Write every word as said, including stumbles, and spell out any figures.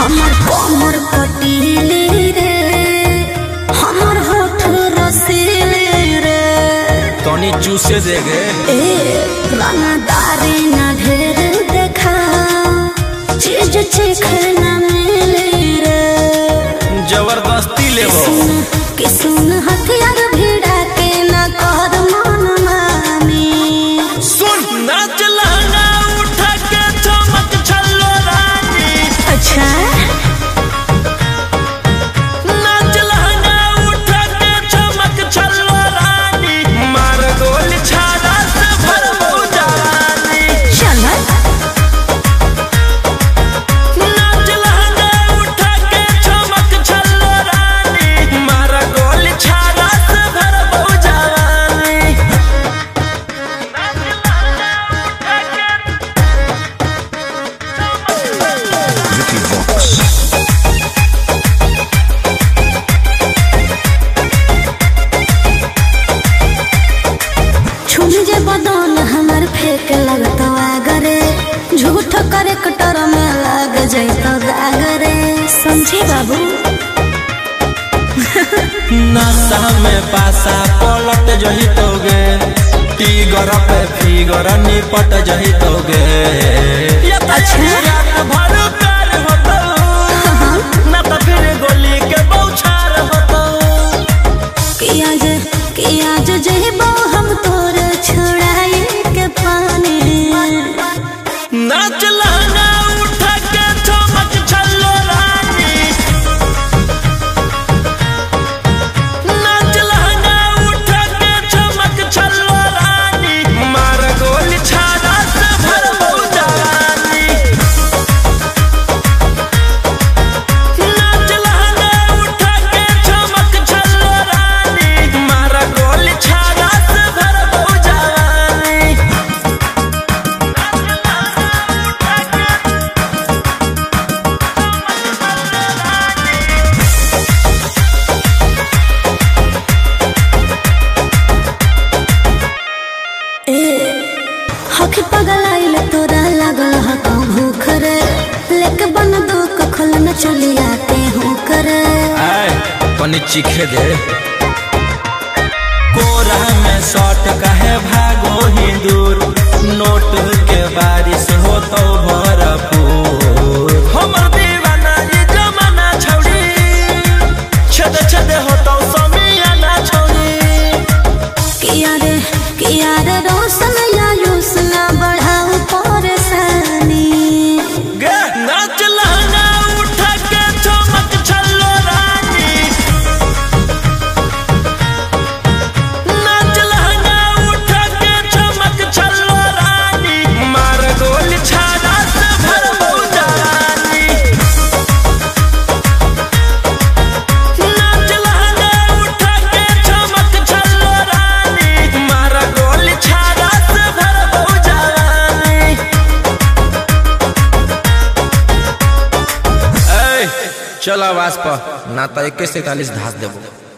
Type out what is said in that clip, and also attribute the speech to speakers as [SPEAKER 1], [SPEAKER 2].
[SPEAKER 1] हमर कमर कटीले रे हमर होठ रसीले रे
[SPEAKER 2] तनी चूसे देगे
[SPEAKER 1] ए रंगदारी ना ढेर देखा चीज चीखे ना मिले रे
[SPEAKER 2] जबरदस्ती लेबो
[SPEAKER 1] कि सुन हथियार भिड़ा के ना कर मन मानी
[SPEAKER 2] सुन नाच लहंगा उठा के चमक छल्लो रानी
[SPEAKER 1] अच्छा
[SPEAKER 2] नाच लहंगा उठा के चमक छल्लो रानी मार गोली छाड़ा से भरबो जवानी
[SPEAKER 1] चल
[SPEAKER 2] नाच लहंगा उठा के चमक छल्लो रानी मार गोली छाड़ा से भरबो जवानी नाच लहंगा उठा के
[SPEAKER 3] Vicky Vox.
[SPEAKER 1] छुम जे बदन हमर फेक लगतो आगरे झूठ करे कटर में लग जैतो दागरे समझे बाबू
[SPEAKER 2] नशा में पासा पलट जही तोगे टीगर पे फिगर निपट जही तोगे
[SPEAKER 1] अच्छा।
[SPEAKER 2] रात भर प्यार होतो ना तो फिर गोली के बौछार होतो
[SPEAKER 1] किया जे किया जे जेबो हम तोर छुड़ाई के पानी
[SPEAKER 2] नाच लहंगा उठा के चमक छल्लो रानी नाच लहंगा उठा के चमक छल्लो रानी मार गोली छाड़ा से भरबो जवानी नाच लहंगा उठा के चमक छल्लो रानी मार गोली छाड़ा से भरबो जवानी
[SPEAKER 1] ए हक पगलाइल तोरा लागल हक भूख रे लेके बन दुख खोल न चलिया के हूँ करे
[SPEAKER 2] आए पनी चीखे दे कोरा में शॉट कहे भागो ही दूर नोट के बारिश हो तो भरपूर हमर दीवाना ये जमाना छौड़ी छद छद हो तो समियाना छौड़ी
[SPEAKER 1] किया रे किया रे रोशन या यूसना बढ़ाओ परेशानी
[SPEAKER 2] गे नाच लहंगा उठा के चमक छल्लो रानी नाच लहंगा उठा के चमक छल्लो रानी मार गोली छाड़ा से भरबो जवानी नाच लहंगा उठा के चमक छल्लो रानी मार गोली छाड़ा से भरबो जवानी ए चल आवाज पर ना तो इक्कीस सैतालीस धास देबो।